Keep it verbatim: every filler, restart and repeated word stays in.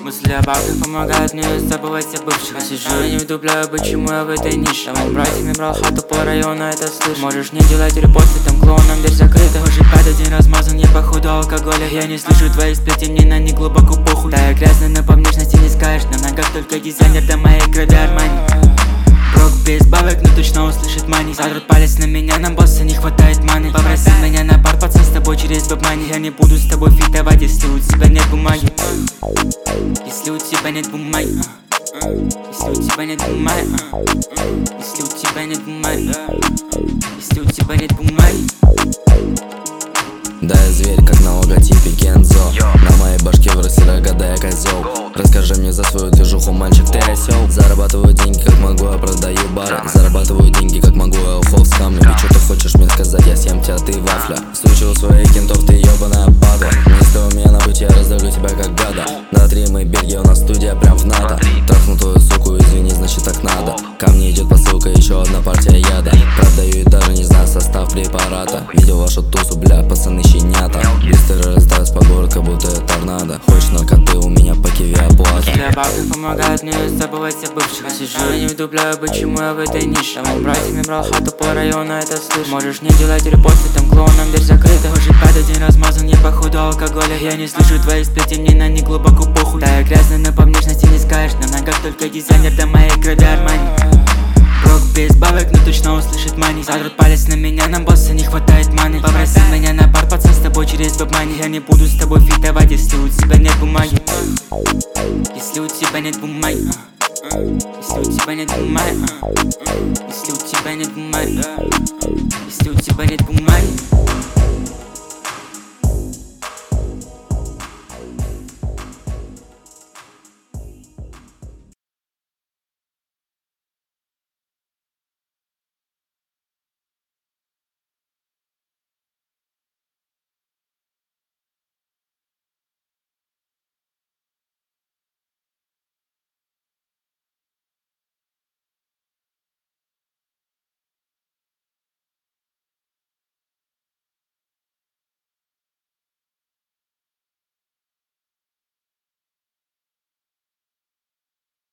Мысли о бабках помогают мне забывать о бывших. Я сижу и не вдупляю, почему я в этой нише. Давай братьями брал хату по району, это слышь. Можешь не делать репосты, там клоуном дверь закрыта. Уже пятый день размазан, я походу алкоголя. Я не слышу твоих сплетен, мне на них глубоко похуй. Да, я грязный, но по внешности не скажешь. На ногах только дизайнер, до моей крови Армани. Брок без бабок, но точно услышит мани. Задрот палец на меня, нам босса не хватает маны. Попроси меня на бар, пацан, с тобой через веб-мани. Я не буду с тобой фитовать, если у тебя нет бумаги. Если у тебя нет бумаги. Если у тебя нет бумаги. Если у тебя нет бумаги. Если у тебя нет бумаги. Да, я зверь, как на логотипе Гензо. На моей башке выросли рога, да я козел. Расскажи мне за свою движуху, мальчик, ты осел. Зарабатываю деньги, как могу, я продаю бары. Зарабатываю деньги, как могу, я ухол с камня. И что ты хочешь мне сказать, я съем тебя, ты вафля. Случил своих кентов, ты ебаная падла. Не стой у меня на пути, я раздавлю тебя как гада. На три мы берги, у нас студия прям в НАТО. Трахну твою суку, извини, значит так надо. Ко мне идет посылка, еще одна партия яда. Продаю и даже не знаю состав препарата. Видел вашу тусу, бля, пацаны щенята. Быстро раздаюсь по городу, как будто это торнадо. Хочешь наркоты, у меня по киви оплата. Мысли о бабках помогают мне забывать о бывших. Я сижу и не вдупляю, почему я в этой нише. Давай братьями брал хату по району, это слышь. Можешь не делать репосты, там клоуном дверь закрыта. Уже пятый день размазан, я походу алкоголя. Я не слышу твоих сплетен, мне на них глубоко похуй. Да, я грязный, но по внешности не скажешь. На ногах только дизайнер, до моей крови Армани. Брок без бабок, но точно услышит мани. Задрот палец на меня, нам босса не хватает маны. Попроси меня на бар, пацан, с тобой через веб-мани. Я не буду с тобой фитовать, если у тебя нет бумаги. Если у тебя нет бумаги. Если у тебя нет бумаги. Если у тебя нет бумаги. Если у тебя нет бумаги.